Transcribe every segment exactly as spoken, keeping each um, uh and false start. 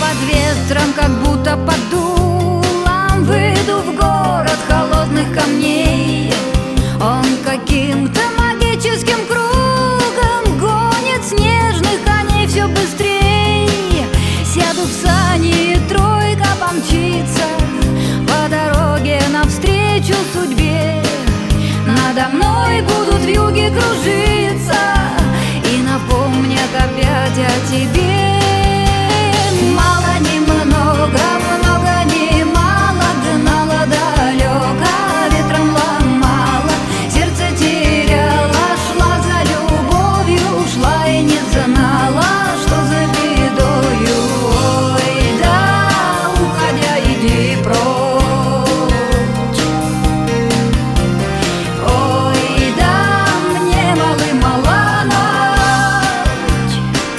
под ветром, как будто под дулом, выйду в город холодных камней. Он каким-то магическим кругом гонит снежных коней все быстрей. Сяду в сани, и тройка помчится по дороге навстречу судьбе. Надо мной будут вьюги кружиться и напомнят опять о тебе. Мало немного, много не мало, гнала далеко, ветром ломала, сердце теряла, шла за любовью, шла и не знала, что за бедою. Ой, да, уходя, иди прочь. Ой, да, мне малы мала ночь.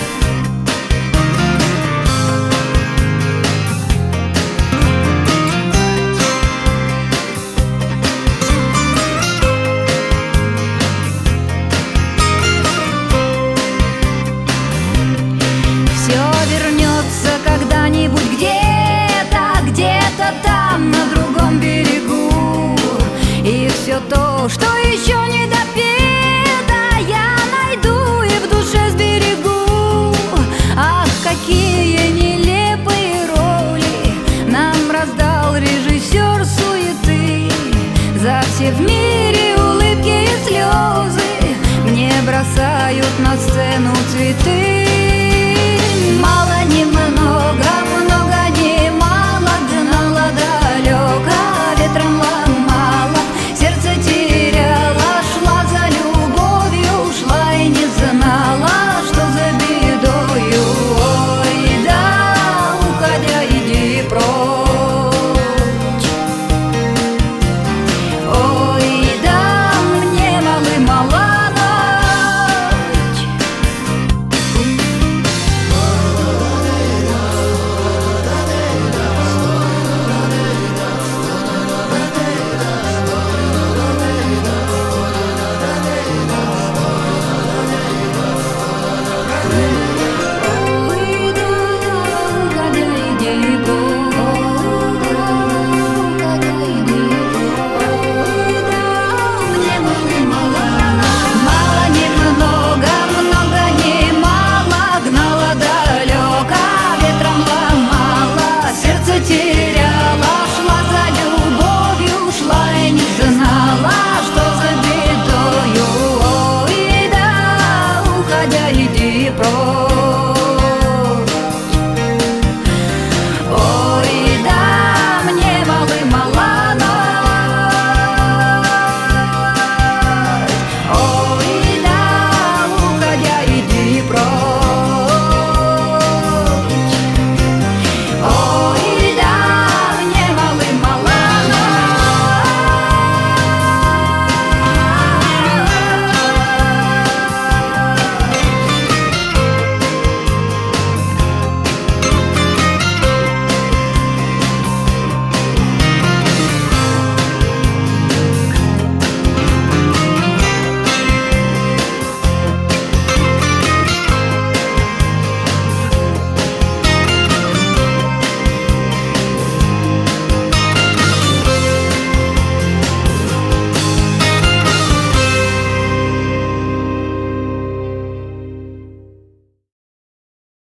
Все вернется когда-нибудь где-то, где-то там, на другом берегу. И все то, что еще не допето, я найду и в душе сберегу. Ах, какие нелепые роли нам раздал режиссер суеты. За все вместе